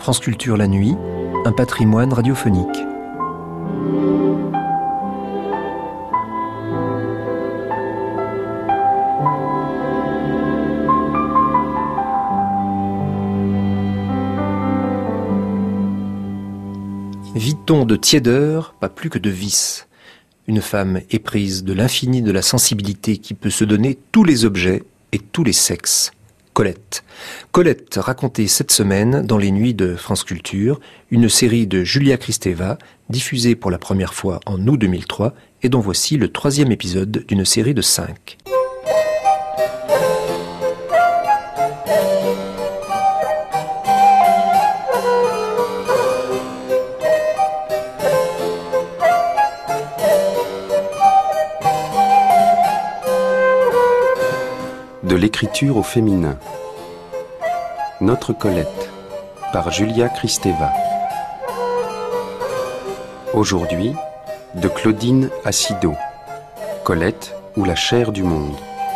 France Culture la nuit, un patrimoine radiophonique. Vit-on de tiédeur, pas plus que de vice. Une femme éprise de l'infini de la sensibilité qui peut se donner tous les objets et tous les sexes. Colette. Colette, racontée cette semaine dans les nuits de France Culture, une série de Julia Kristeva, diffusée pour la première fois en août 2003 et dont voici le 3e épisode d'une série de 5. De l'écriture au féminin. Notre Colette, par Julia Kristeva. Aujourd'hui, de Claudine Acido. Colette ou la chair du monde.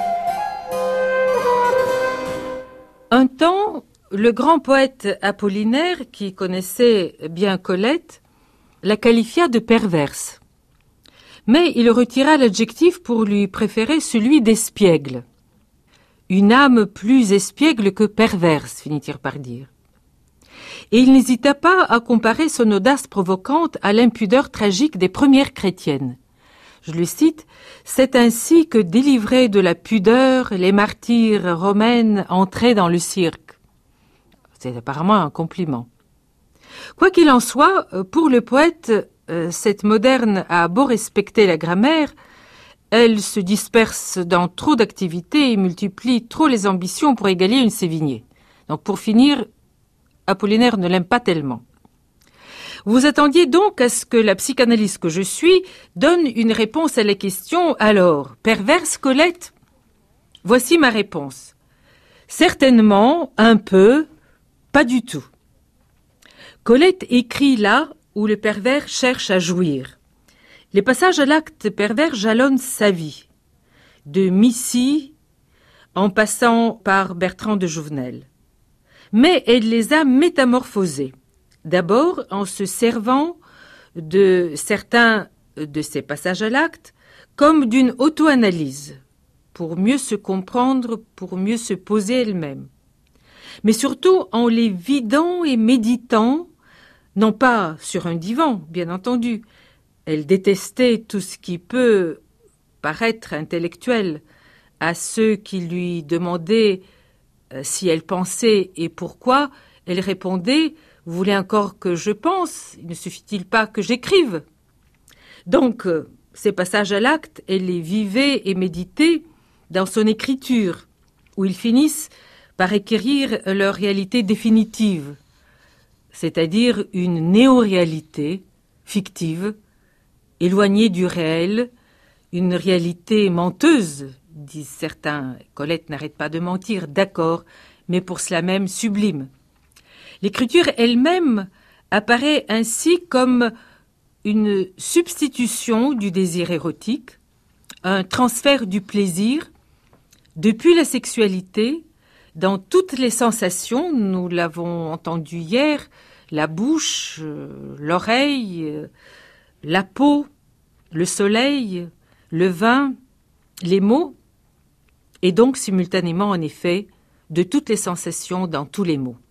Un temps, le grand poète Apollinaire, qui connaissait bien Colette, la qualifia de perverse. Mais il retira l'adjectif pour lui préférer celui d'espiègle. Une âme plus espiègle que perverse, finit-il par dire. Et il n'hésita pas à comparer son audace provocante à l'impudeur tragique des premières chrétiennes. Je le cite, « C'est ainsi que, délivrés de la pudeur, les martyrs romaines entraient dans le cirque. » C'est apparemment un compliment. Quoi qu'il en soit, pour le poète, cette moderne a beau respecter la grammaire, elle se disperse dans trop d'activités et multiplie trop les ambitions pour égaler une Sévigné. Donc pour finir, Apollinaire ne l'aime pas tellement. Vous attendiez donc à ce que la psychanalyste que je suis donne une réponse à la question « Alors, perverse Colette ?» Voici ma réponse. Certainement, un peu, pas du tout. Colette écrit là où le pervers cherche à jouir. Les passages à l'acte pervers jalonnent sa vie, de Missy en passant par Bertrand de Jouvenel. Mais elle les a métamorphosés. D'abord en se servant de certains de ces passages à l'acte comme d'une auto-analyse, pour mieux se comprendre, pour mieux se poser elle-même. Mais surtout en les vidant et méditant, non pas sur un divan, bien entendu. Elle détestait tout ce qui peut paraître intellectuel à ceux qui lui demandaient si elle pensait et pourquoi. Elle répondait « Vous voulez encore que je pense? Il ne suffit-il pas que j'écrive ?» Donc, ces passages à l'acte, elle les vivait et méditait dans son écriture, où ils finissent par acquérir leur réalité définitive, c'est-à-dire une néo-réalité fictive, éloignée du réel, une réalité menteuse, disent certains. Colette n'arrête pas de mentir, d'accord, mais pour cela même sublime. L'écriture elle-même apparaît ainsi comme une substitution du désir érotique, un transfert du plaisir depuis la sexualité dans toutes les sensations, nous l'avons entendu hier, la bouche, l'oreille, la peau, le soleil, le vin, les mots, et donc simultanément, en effet, de toutes les sensations dans tous les mots.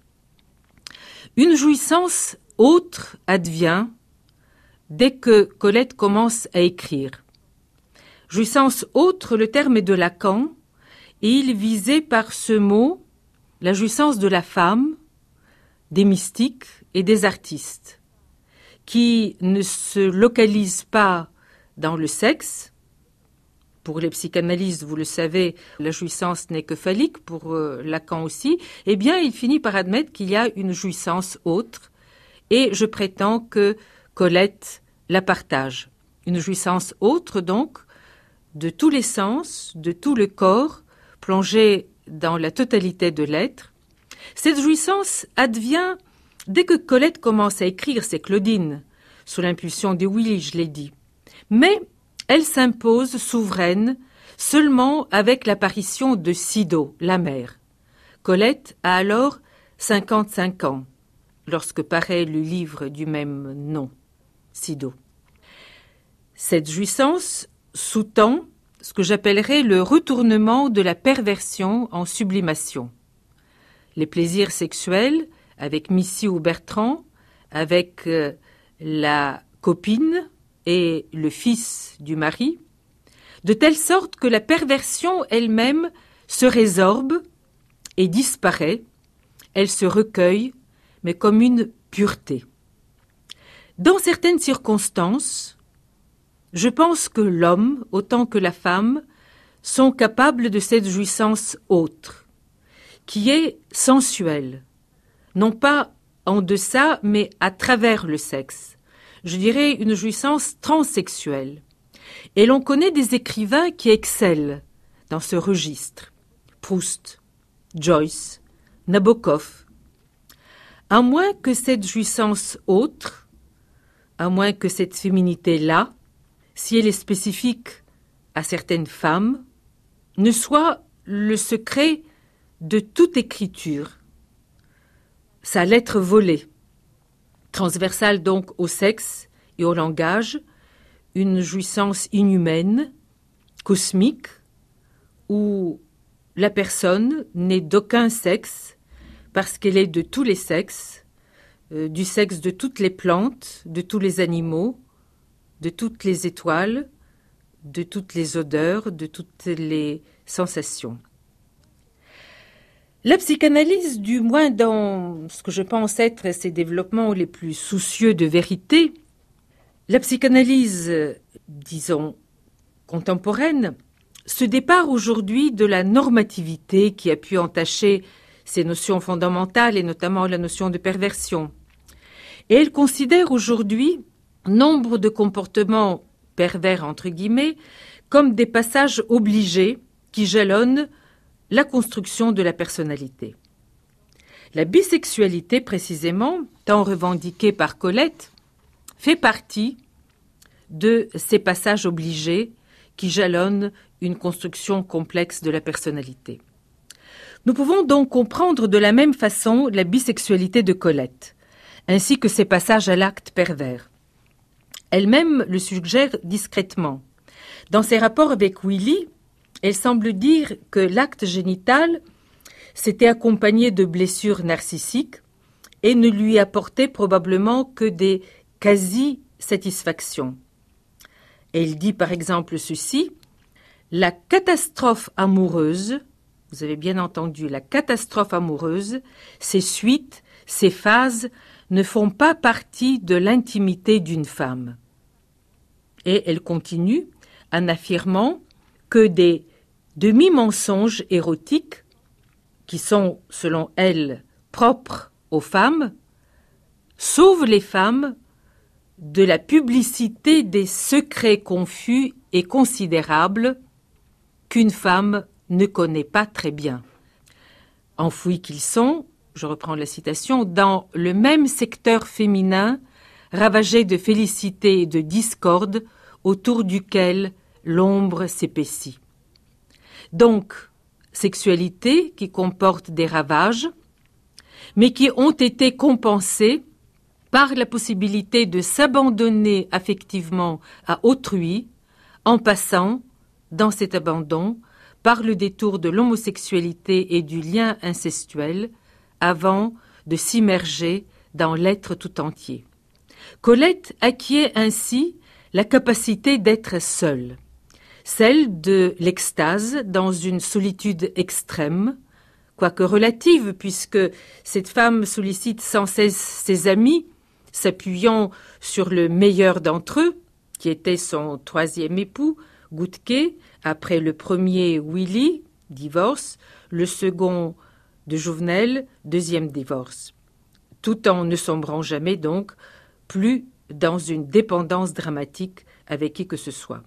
Une jouissance autre advient dès que Colette commence à écrire. Jouissance autre, le terme est de Lacan, et il visait par ce mot la jouissance de la femme, des mystiques et des artistes, qui ne se localise pas dans le sexe. Pour les psychanalystes, vous le savez, la jouissance n'est que phallique, pour Lacan aussi. Eh bien, il finit par admettre qu'il y a une jouissance autre, et je prétends que Colette la partage. Une jouissance autre, donc, de tous les sens, de tout le corps, plongé dans la totalité de l'être. Cette jouissance advient dès que Colette commence à écrire ses Claudines, sous l'impulsion de Willy, je l'ai dit. Mais elle s'impose souveraine seulement avec l'apparition de Sido, la mère. Colette a alors 55 ans. lorsque paraît le livre du même nom, Sido. Cette jouissance sous-tend ce que j'appellerais le retournement de la perversion en sublimation. Les plaisirs sexuels avec Missy ou Bertrand, avec la copine et le fils du mari, de telle sorte que la perversion elle-même se résorbe et disparaît, elle se recueille, mais comme une pureté. Dans certaines circonstances, je pense que l'homme, autant que la femme, sont capables de cette jouissance autre, qui est sensuelle, non pas en deçà, mais à travers le sexe. Je dirais une jouissance transsexuelle. Et l'on connaît des écrivains qui excellent dans ce registre. Proust, Joyce, Nabokov. À moins que cette jouissance autre, à moins que cette féminité-là, si elle est spécifique à certaines femmes, ne soit le secret de toute écriture, sa lettre volée, transversale donc au sexe et au langage, une jouissance inhumaine, cosmique, où la personne n'est d'aucun sexe, parce qu'elle est de tous les sexes, du sexe de toutes les plantes, de tous les animaux, de toutes les étoiles, de toutes les odeurs, de toutes les sensations. La psychanalyse, du moins dans ce que je pense être ses développements les plus soucieux de vérité, la psychanalyse, disons, contemporaine, se départ aujourd'hui de la normativité qui a pu entacher ces notions fondamentales et notamment la notion de perversion. Et elle considère aujourd'hui nombre de comportements pervers, entre guillemets, comme des passages obligés qui jalonnent la construction de la personnalité. La bisexualité, précisément, tant revendiquée par Colette, fait partie de ces passages obligés qui jalonnent une construction complexe de la personnalité. Nous pouvons donc comprendre de la même façon la bisexualité de Colette, ainsi que ses passages à l'acte pervers. Elle-même le suggère discrètement. Dans ses rapports avec Willy, elle semble dire que l'acte génital s'était accompagné de blessures narcissiques et ne lui apportait probablement que des quasi-satisfactions. Elle dit par exemple ceci: « La catastrophe amoureuse, vous avez bien entendu, la catastrophe amoureuse, ses suites, ses phases ne font pas partie de l'intimité d'une femme. » Et elle continue en affirmant que des demi-mensonges érotiques, qui sont, selon elle, propres aux femmes, sauvent les femmes de la publicité des secrets confus et considérables qu'une femme ne connaît pas très bien. Enfouis qu'ils sont, je reprends la citation, dans le même secteur féminin, ravagé de félicité et de discorde, autour duquel l'ombre s'épaissit. Donc, sexualité qui comporte des ravages, mais qui ont été compensés par la possibilité de s'abandonner affectivement à autrui, en passant, dans cet abandon, par le détour de l'homosexualité et du lien incestuel, avant de s'immerger dans l'être tout entier. Colette acquiert ainsi la capacité d'être seule, celle de l'extase dans une solitude extrême, quoique relative, puisque cette femme sollicite sans cesse ses amis, s'appuyant sur le meilleur d'entre eux, qui était son troisième époux, Goutquet, après le premier Willy, divorce, le second de Jouvenel, deuxième divorce, tout en ne sombrant jamais donc plus dans une dépendance dramatique avec qui que ce soit.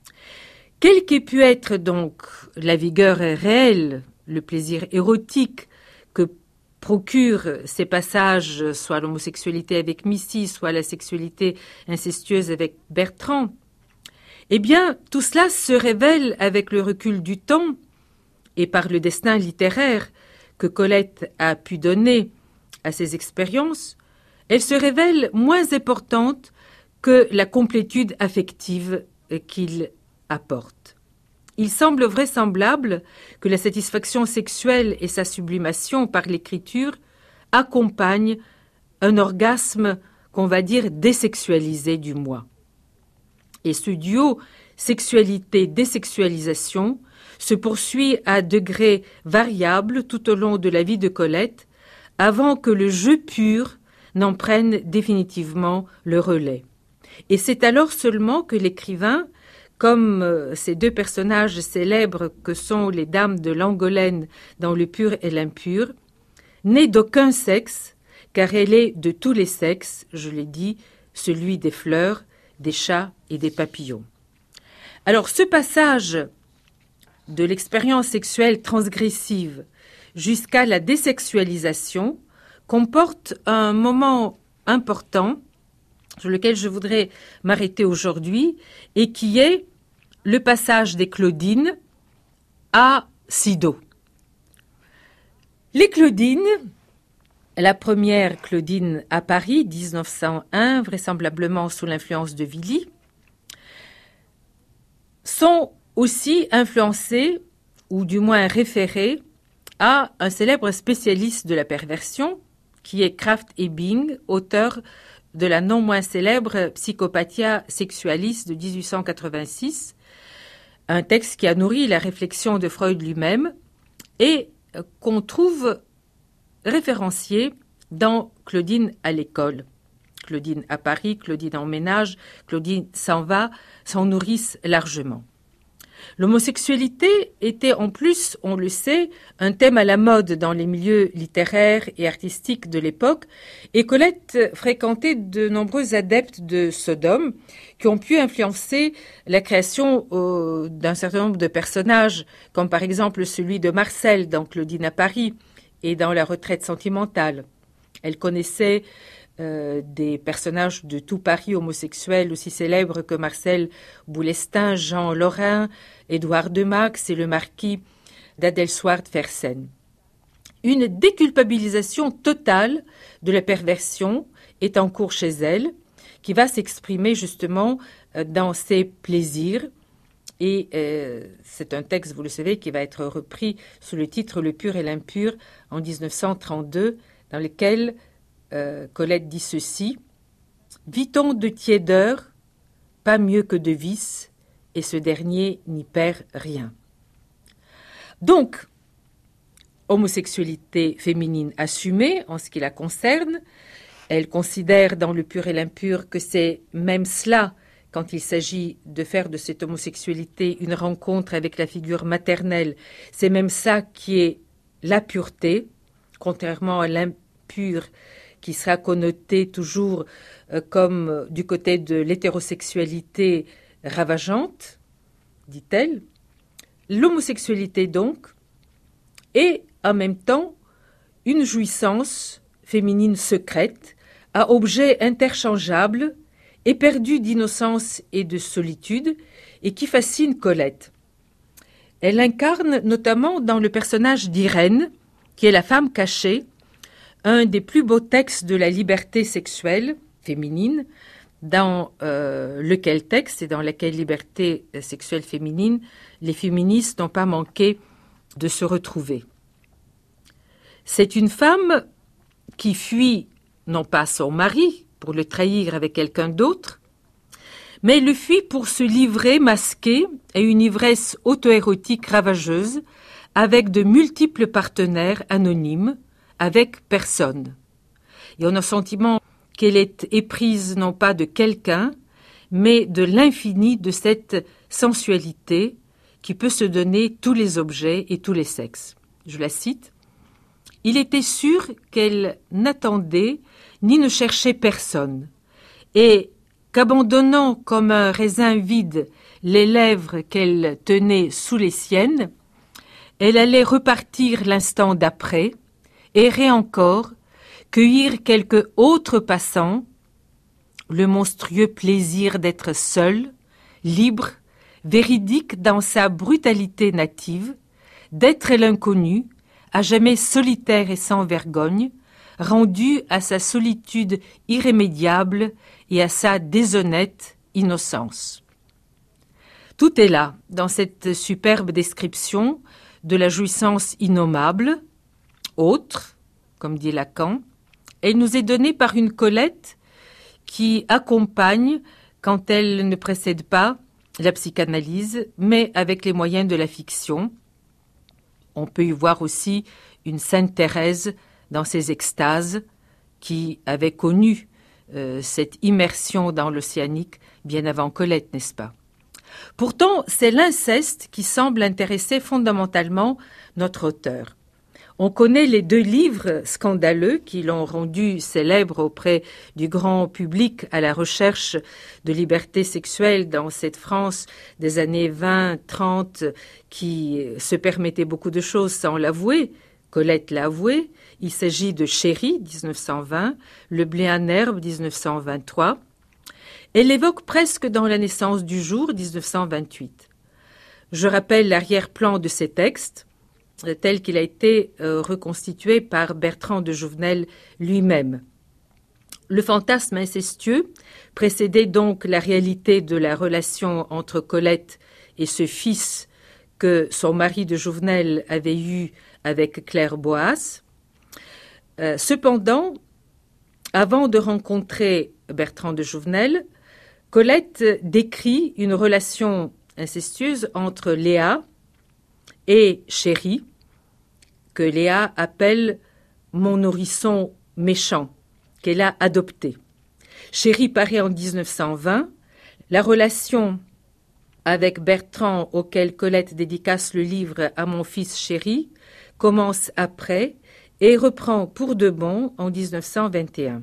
Quelle qu'ait pu être donc la vigueur réelle, le plaisir érotique que procurent ces passages, soit l'homosexualité avec Missy, soit la sexualité incestueuse avec Bertrand, eh bien, tout cela se révèle avec le recul du temps et par le destin littéraire que Colette a pu donner à ces expériences elle se révèle moins importante que la complétude affective qu'il apporte. Il semble vraisemblable que la satisfaction sexuelle et sa sublimation par l'écriture accompagnent un orgasme qu'on va dire désexualisé du moi. Et ce duo sexualité-désexualisation se poursuit à degrés variables tout au long de la vie de Colette, avant que le jeu pur n'en prenne définitivement le relais. Et c'est alors seulement que l'écrivain, comme ces deux personnages célèbres que sont les dames de Langolène dans Le pur et l'impur, n'est d'aucun sexe, car elle est de tous les sexes, je l'ai dit, celui des fleurs, des chats et des papillons. Alors ce passage de l'expérience sexuelle transgressive jusqu'à la désexualisation comporte un moment important sur lequel je voudrais m'arrêter aujourd'hui et qui est le passage des Claudines à Sido. Les Claudines, la première Claudine à Paris, 1901, vraisemblablement sous l'influence de Villy, sont aussi influencées, ou du moins référées, à un célèbre spécialiste de la perversion, qui est Krafft Ebing, auteur de la non moins célèbre Psychopathia Sexualis de 1886, un texte qui a nourri la réflexion de Freud lui-même et qu'on trouve référencié dans Claudine à l'école. Claudine à Paris, Claudine en ménage, Claudine s'en va, s'en nourrissent largement. L'homosexualité était en plus, on le sait, un thème à la mode dans les milieux littéraires et artistiques de l'époque, et Colette fréquentait de nombreux adeptes de Sodome qui ont pu influencer la création d'un certain nombre de personnages, comme par exemple celui de Marcel dans Claudine à Paris et dans La retraite sentimentale. Elle connaissait des personnages de tout Paris homosexuels aussi célèbres que Marcel Boulestin, Jean Lorrain, Édouard de Max et le marquis d'Adelswart-Fersen. Une déculpabilisation totale de la perversion est en cours chez elle, qui va s'exprimer justement dans ses plaisirs. Et c'est un texte, vous le savez, qui va être repris sous le titre « Le pur et l'impur » en 1932, dans lequel Colette dit ceci: « Vit-on de tiédeur, pas mieux que de vice, et ce dernier n'y perd rien. » Donc, homosexualité féminine assumée en ce qui la concerne, elle considère dans Le pur et l'impur que c'est même cela, quand il s'agit de faire de cette homosexualité une rencontre avec la figure maternelle, c'est même ça qui est la pureté, contrairement à l'impur qui sera connoté toujours comme du côté de l'hétérosexualité ravageante, dit-elle. L'homosexualité donc est en même temps une jouissance féminine secrète, à objet interchangeable, éperdue d'innocence et de solitude, et qui fascine Colette. Elle incarne notamment dans le personnage d'Irène, qui est la femme cachée, un des plus beaux textes de la liberté sexuelle féminine, dans lequel texte et dans laquelle liberté sexuelle féminine, les féministes n'ont pas manqué de se retrouver. C'est une femme qui fuit non pas son mari pour le trahir avec quelqu'un d'autre, mais le fuit pour se livrer masqué à une ivresse auto-érotique ravageuse avec de multiples partenaires anonymes, avec personne. Et on a le sentiment qu'elle est éprise non pas de quelqu'un, mais de l'infini de cette sensualité qui peut se donner tous les objets et tous les sexes. Je la cite. « Il était sûr qu'elle n'attendait ni ne cherchait personne, et qu'abandonnant comme un raisin vide les lèvres qu'elle tenait sous les siennes, elle allait repartir l'instant d'après, errer encore, cueillir quelque autre passant, le monstrueux plaisir d'être seul, libre, véridique dans sa brutalité native, d'être l'inconnu, à jamais solitaire et sans vergogne, rendu à sa solitude irrémédiable et à sa déshonnête innocence. Tout est là, dans cette superbe description de la jouissance innommable, autre, comme dit Lacan. Elle nous est donnée par une Colette qui accompagne, quand elle ne précède pas, la psychanalyse, mais avec les moyens de la fiction. On peut y voir aussi une Sainte Thérèse dans ses extases, qui avait connu cette immersion dans l'océanique bien avant Colette, n'est-ce pas? Pourtant, c'est l'inceste qui semble intéresser fondamentalement notre auteur. On connaît les 2 livres scandaleux qui l'ont rendu célèbre auprès du grand public à la recherche de liberté sexuelle dans cette France des années 20-30 qui se permettait beaucoup de choses sans l'avouer. Colette l'a avoué. Il s'agit de Chéri, 1920, Le blé en herbe, 1923. Elle évoque presque dans La naissance du jour, 1928. Je rappelle l'arrière-plan de ces textes, tel qu'il a été reconstitué par Bertrand de Jouvenel lui-même. Le fantasme incestueux précédait donc la réalité de la relation entre Colette et ce fils que son mari de Jouvenel avait eu avec Claire Boas. Cependant, avant de rencontrer Bertrand de Jouvenel, Colette décrit une relation incestueuse entre Léa et Chéri, que Léa appelle « mon nourrisson méchant », qu'elle a adopté. Chéri paraît en 1920. La relation avec Bertrand, auquel Colette dédicace le livre « À mon fils Chéri », commence après et reprend pour de bon en 1921.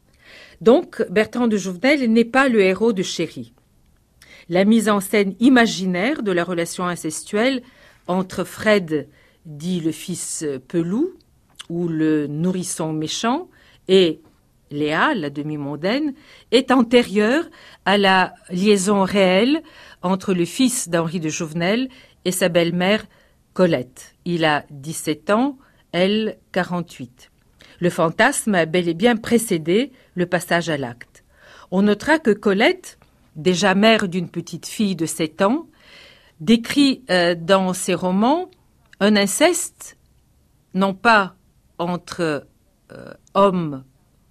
Donc, Bertrand de Jouvenel n'est pas le héros de Chéri. La mise en scène imaginaire de la relation incestuelle entre Fred, dit le fils Pelou, ou le nourrisson méchant, et Léa, la demi-mondaine, est antérieure à la liaison réelle entre le fils d'Henri de Jouvenel et sa belle-mère Colette. Il a 17 ans, elle 48. Le fantasme a bel et bien précédé le passage à l'acte. On notera que Colette, déjà mère d'une petite fille de 7 ans, décrit dans ses romans un inceste, non pas entre homme,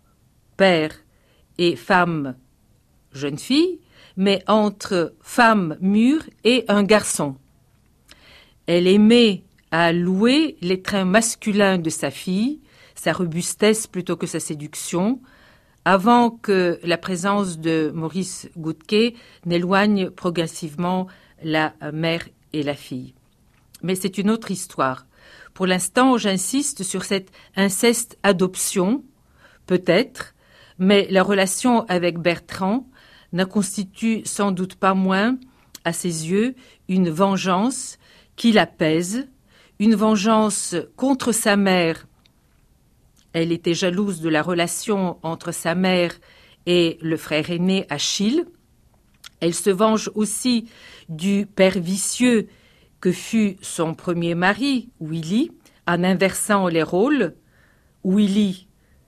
père et femme, jeune fille, mais entre femme mûre et un garçon. Elle aimait à louer les traits masculins de sa fille, sa robustesse plutôt que sa séduction, avant que la présence de Maurice Goudquet n'éloigne progressivement la mère et la fille. Mais c'est une autre histoire. Pour l'instant, j'insiste sur cette inceste-adoption, peut-être, mais la relation avec Bertrand n'en constitue sans doute pas moins, à ses yeux, une vengeance qui l'apaise, une vengeance contre sa mère. Elle était jalouse de la relation entre sa mère et le frère aîné Achille. Elle se venge aussi du père vicieux que fut son premier mari, Willy, en inversant les rôles. Willy,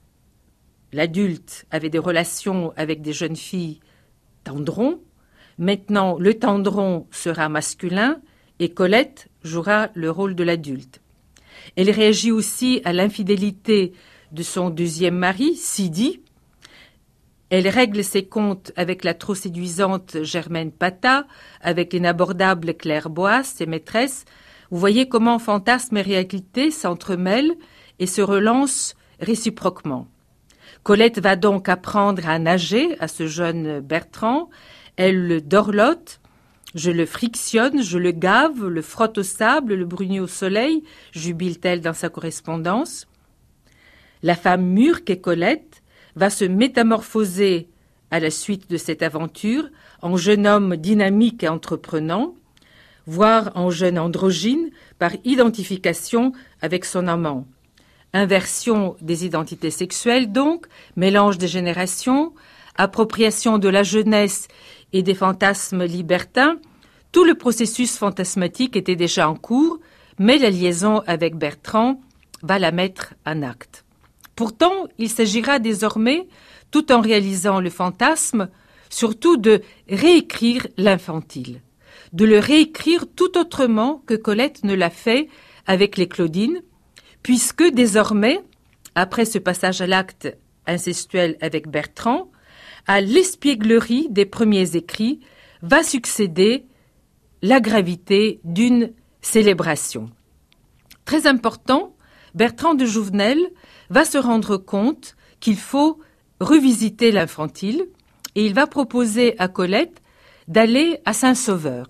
l'adulte, avait des relations avec des jeunes filles tendrons. Maintenant, le tendron sera masculin et Colette jouera le rôle de l'adulte. Elle réagit aussi à l'infidélité de son deuxième mari, Sidi. Elle règle ses comptes avec la trop séduisante Germaine Pata, avec l'inabordable Claire Boas, ses maîtresses. Vous voyez comment fantasme et réalité s'entremêlent et se relancent réciproquement. Colette va donc apprendre à nager à ce jeune Bertrand. Elle le dorlote, je le frictionne, je le gave, le frotte au sable, le brunit au soleil, jubile-t-elle dans sa correspondance. La femme mûre qu'est Colette va se métamorphoser à la suite de cette aventure en jeune homme dynamique et entreprenant, voire en jeune androgyne par identification avec son amant. Inversion des identités sexuelles donc, mélange des générations, appropriation de la jeunesse et des fantasmes libertins, tout le processus fantasmatique était déjà en cours, mais la liaison avec Bertrand va la mettre en acte. Pourtant, il s'agira désormais, tout en réalisant le fantasme, surtout de réécrire l'infantile, de le réécrire tout autrement que Colette ne l'a fait avec les Claudines, puisque désormais, après ce passage à l'acte incestuel avec Bertrand, à l'espièglerie des premiers écrits va succéder la gravité d'une célébration. Très important, Bertrand de Jouvenel va se rendre compte qu'il faut revisiter l'infantile et il va proposer à Colette d'aller à Saint-Sauveur.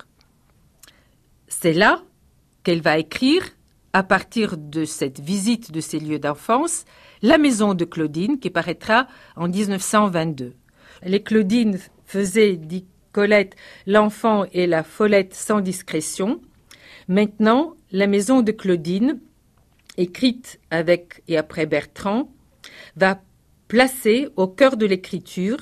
C'est là qu'elle va écrire, à partir de cette visite de ces lieux d'enfance, La maison de Claudine, qui paraîtra en 1922. Les Claudines faisaient, dit Colette, l'enfant et la follette sans discrétion. Maintenant, La maison de Claudine, écrite avec et après Bertrand, va placer au cœur de l'écriture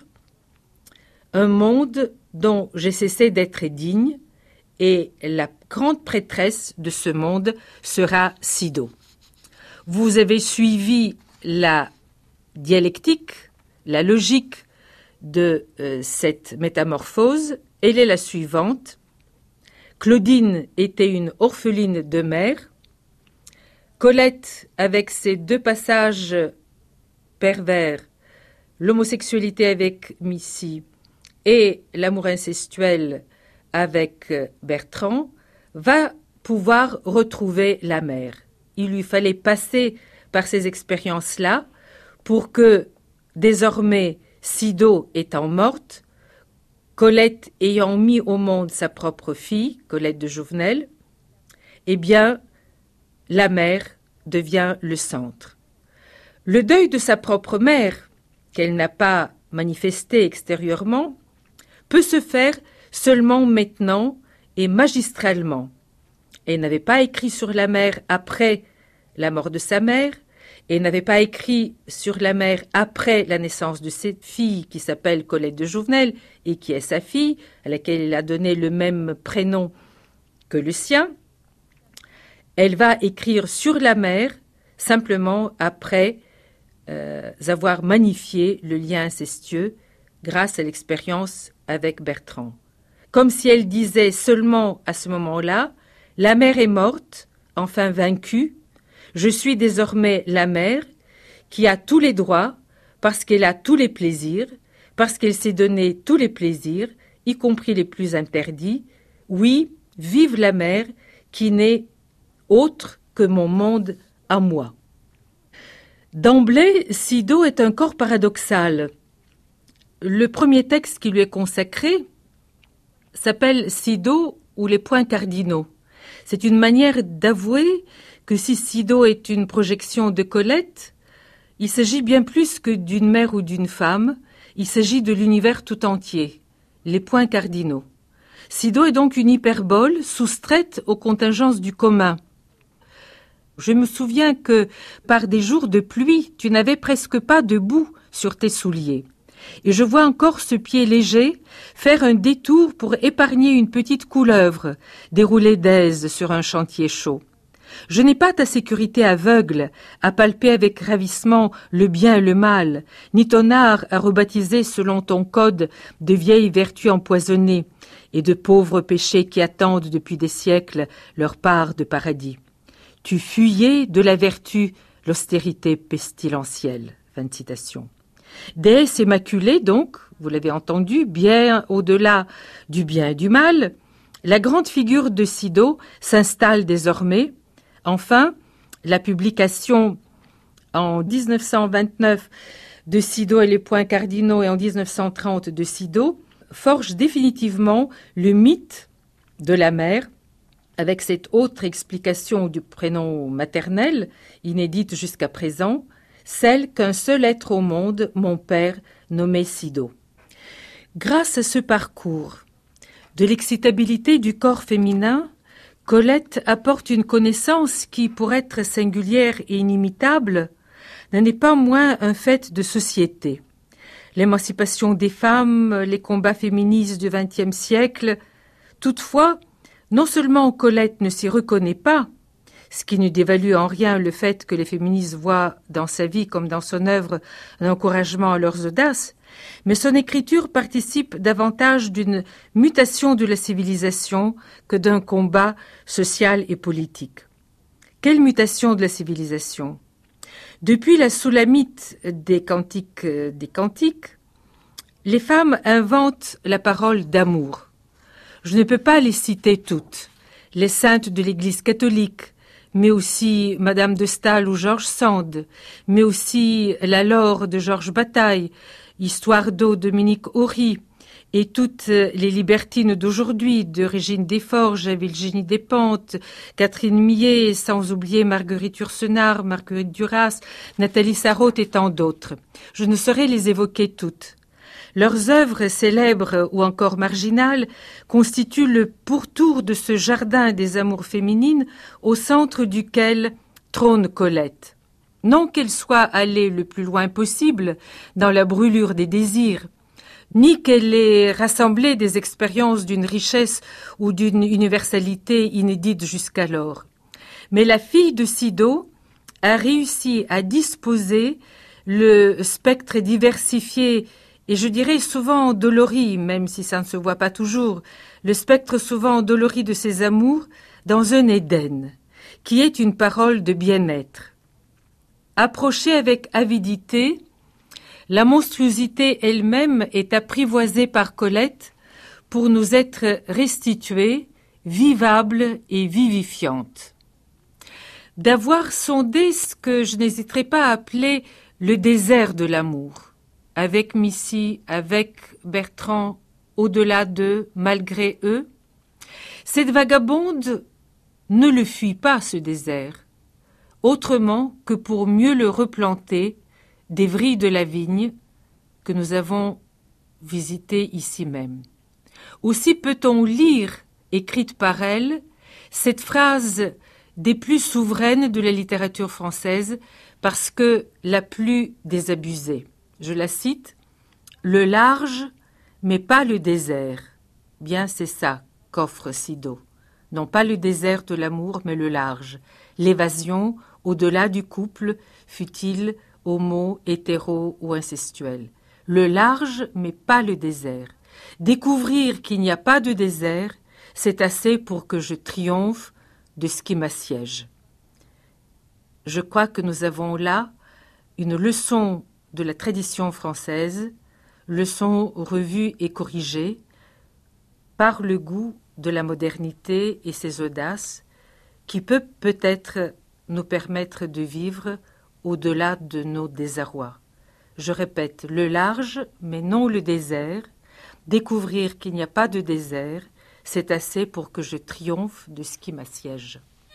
un monde dont j'ai cessé d'être digne, et la grande prêtresse de ce monde sera Sido. Vous avez suivi la dialectique, la logique de cette métamorphose. Elle est la suivante. Claudine était une orpheline de mère. Colette, avec ses deux passages pervers, l'homosexualité avec Missy et l'amour incestuel avec Bertrand, va pouvoir retrouver la mère. Il lui fallait passer par ces expériences-là pour que, désormais, Sido étant morte, Colette ayant mis au monde sa propre fille, Colette de Jouvenel, eh bien, la mère devient le centre. Le deuil de sa propre mère, qu'elle n'a pas manifesté extérieurement, peut se faire seulement maintenant et magistralement. Elle n'avait pas écrit sur la mère après la mort de sa mère, elle n'avait pas écrit sur la mère après la naissance de cette fille qui s'appelle Colette de Jouvenel et qui est sa fille, à laquelle elle a donné le même prénom que le sien. Elle va écrire sur la mère simplement après avoir magnifié le lien incestueux grâce à l'expérience avec Bertrand. Comme si elle disait seulement à ce moment-là, la mère est morte, enfin vaincue, je suis désormais la mère qui a tous les droits parce qu'elle a tous les plaisirs, parce qu'elle s'est donné tous les plaisirs, y compris les plus interdits. Oui, vive la mère qui n'est autre que mon monde à moi. D'emblée, Sido est un corps paradoxal. Le premier texte qui lui est consacré s'appelle Sido ou les points cardinaux. C'est une manière d'avouer que si Sido est une projection de Colette, il s'agit bien plus que d'une mère ou d'une femme, il s'agit de l'univers tout entier, les points cardinaux. Sido est donc une hyperbole soustraite aux contingences du commun. Je me souviens que, par des jours de pluie, tu n'avais presque pas de boue sur tes souliers. Et je vois encore ce pied léger faire un détour pour épargner une petite couleuvre déroulée d'aise sur un chantier chaud. Je n'ai pas ta sécurité aveugle à palper avec ravissement le bien et le mal, ni ton art à rebaptiser selon ton code de vieilles vertus empoisonnées et de pauvres péchés qui attendent depuis des siècles leur part de paradis. Tu fuyais de la vertu l'austérité pestilentielle. Fin de citation. Déesse immaculée, donc, vous l'avez entendu, bien au-delà du bien et du mal, la grande figure de Sido s'installe désormais. Enfin, la publication en 1929 de Sido et les points cardinaux et en 1930 de Sido forge définitivement le mythe de la mère, avec cette autre explication du prénom maternel, inédite jusqu'à présent, celle qu'un seul être au monde, mon père, nommé Sido. Grâce à ce parcours de l'excitabilité du corps féminin, Colette apporte une connaissance qui, pour être singulière et inimitable, n'en est pas moins un fait de société. L'émancipation des femmes, les combats féministes du XXe siècle, toutefois, non seulement Colette ne s'y reconnaît pas, ce qui ne dévalue en rien le fait que les féministes voient dans sa vie comme dans son œuvre un encouragement à leurs audaces, mais son écriture participe davantage d'une mutation de la civilisation que d'un combat social et politique. Quelle mutation de la civilisation ? Depuis la soulamite des cantiques, les femmes inventent la parole d'amour. Je ne peux pas les citer toutes. Les saintes de l'Église catholique, mais aussi Madame de Staël ou George Sand, mais aussi la Laure de Georges Bataille, Histoire d'eau de Dominique Horry, et toutes les libertines d'aujourd'hui, de Régine Desforges, Virginie Despentes, Catherine Millet, sans oublier Marguerite Yourcenar, Marguerite Duras, Nathalie Sarraute et tant d'autres. Je ne saurais les évoquer toutes. Leurs œuvres célèbres ou encore marginales constituent le pourtour de ce jardin des amours féminines au centre duquel trône Colette. Non qu'elle soit allée le plus loin possible dans la brûlure des désirs, ni qu'elle ait rassemblé des expériences d'une richesse ou d'une universalité inédite jusqu'alors. Mais la fille de Sido a réussi à disposer le spectre diversifié et je dirais souvent endolori, même si ça ne se voit pas toujours, le spectre souvent endolori de ses amours dans un Éden, qui est une parole de bien-être. Approchée avec avidité, la monstruosité elle-même est apprivoisée par Colette pour nous être restituée, vivable et vivifiante. D'avoir sondé ce que je n'hésiterai pas à appeler le désert de l'amour, avec Missy, avec Bertrand, au-delà d'eux, malgré eux, cette vagabonde ne le fuit pas, ce désert, autrement que pour mieux le replanter des vrilles de la vigne que nous avons visitées ici même. Aussi peut-on lire, écrite par elle, cette phrase des plus souveraines de la littérature française parce que la plus désabusée. Je la cite, « Le large, mais pas le désert. » Bien, c'est ça qu'offre Sido. Non pas le désert de l'amour, mais le large. L'évasion au-delà du couple, fût-il homo, hétéro ou incestuel. Le large, mais pas le désert. Découvrir qu'il n'y a pas de désert, c'est assez pour que je triomphe de ce qui m'assiège. Je crois que nous avons là une leçon de la tradition française, leçon revue et corrigée par le goût de la modernité et ses audaces, qui peut peut-être nous permettre de vivre au-delà de nos désarrois. Je répète, le large, mais non le désert. Découvrir qu'il n'y a pas de désert, c'est assez pour que je triomphe de ce qui m'assiège.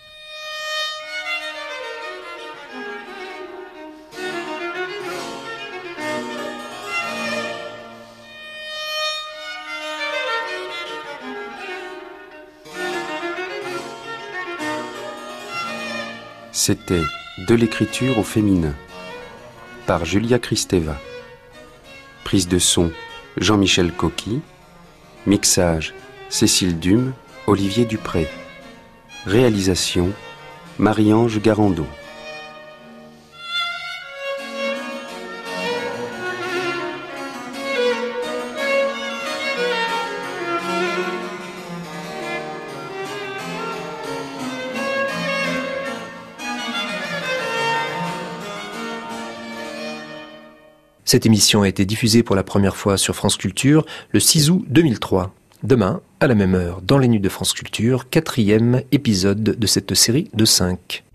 C'était De l'écriture au féminin par Julia Kristeva. Prise de son Jean-Michel Coqui. Mixage Cécile Dume, Olivier Dupré. Réalisation Marie-Ange Garando. Cette émission a été diffusée pour la première fois sur France Culture le 6 août 2003. Demain, à la même heure, dans les Nuits de France Culture, 4e épisode de cette série de 5.